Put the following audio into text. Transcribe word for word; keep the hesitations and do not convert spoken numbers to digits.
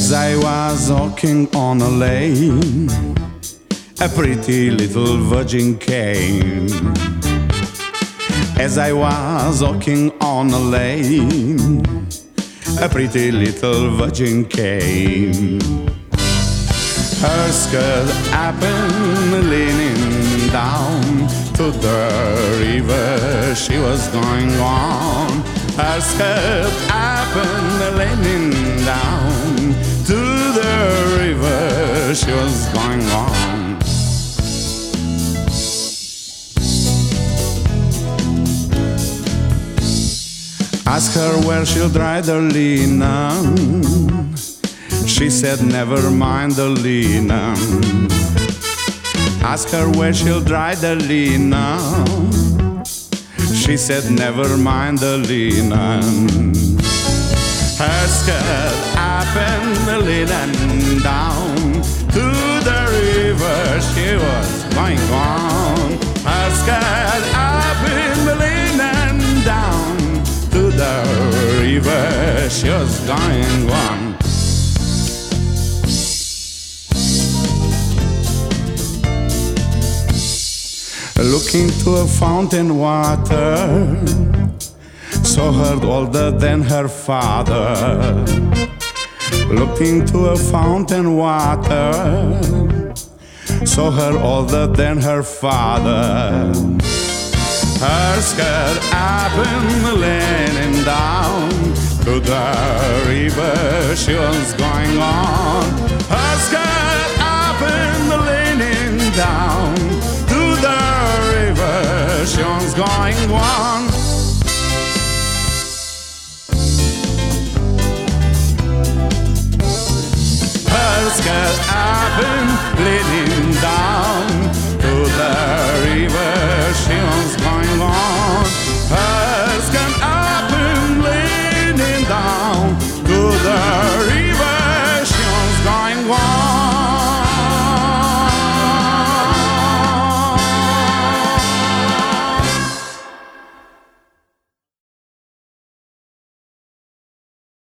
As I was walking on a lane, a pretty little virgin came. As I was walking on a lane, a pretty little virgin came. Her skirt happened leaning down to the river she was going on. Her skirt happened leaning down to the river she was going on. Ask her where she'll dry the linen. She said, never mind the linen. Ask her where she'll dry the linen. She said, never mind the linen. Her skirt happened linen down to the river she was going on. Her skirt happened linen down to the river she was going on. Looking to a fountain water, saw her older than her father. Looking to a fountain water, saw her older than her father. Her skirt happened leaning down to the river she was going on. Her skirt happened leaning down to the river she was going on. Her skirt happened leaning down to the